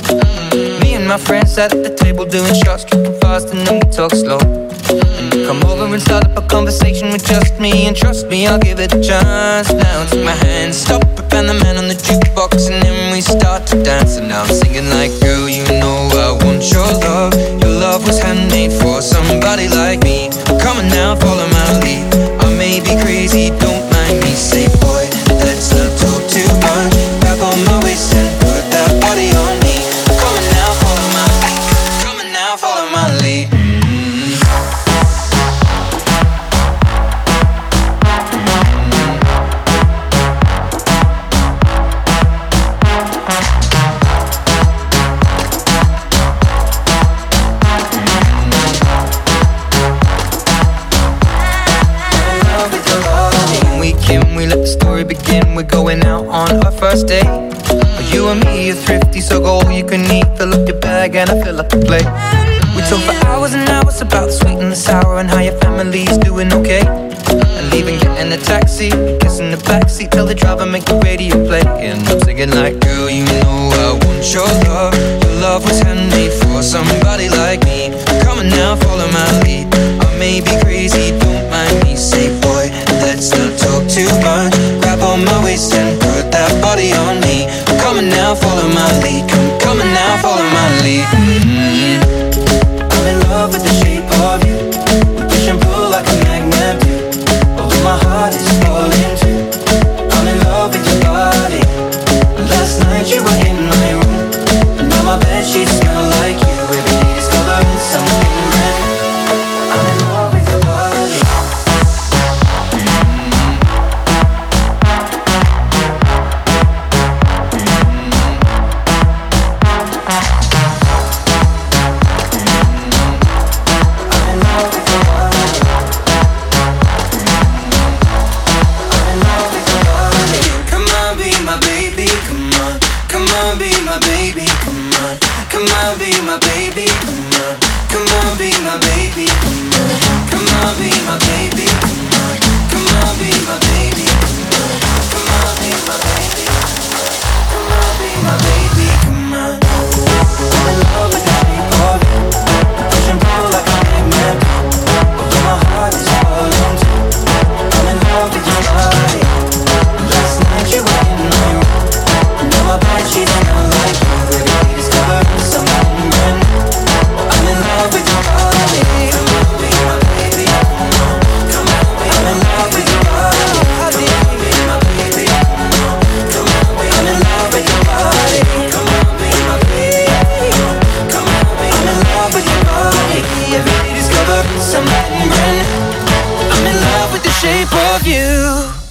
Me and my friends sat at the table doing shots, tripping fast and then we talk slow. And you come over and start up a conversation with just me, and trust me, I'll give it a chance. Now take my hand, stop it, and the man on the jukebox, and then we start to dance. And now I'm singing like, girl, you know I want your love. Your love was handmade for somebody like me. Come on now, follow my lead. I may be crazy, don't mind me. Say, boy, let's not talk too much. Grab on my waist and put that body on me. Come on now, follow my lead. Come on now, follow my lead. We let the story begin. We're going out on our first date. You and me are thrifty, so go all you can eat. Fill up your bag and I fill up the plate. We talk for hours and hours about the sweet and the sour, and how your family's doing okay. And leaving, getting a taxi, kissing the backseat, tell the driver make the radio play. And I'm singing like, girl, you know I want your love. Your love was handmade for somebody like me. Come on now, follow my lead. I may be crazy, don't mind me. Say, boy, let's not talk too much. Grab on my waist and put that body on me. Come on now, follow my lead. Come on now, follow my lead. I'm in love with the shape of you. We push and pull like a magnet do. Although my heart is falling too. I'm in love with your body. Last night you were in my room, and now my bedsheets smell like you. Every day discovering something brand new. I'm in love with your body. I'm in love with the shape of you.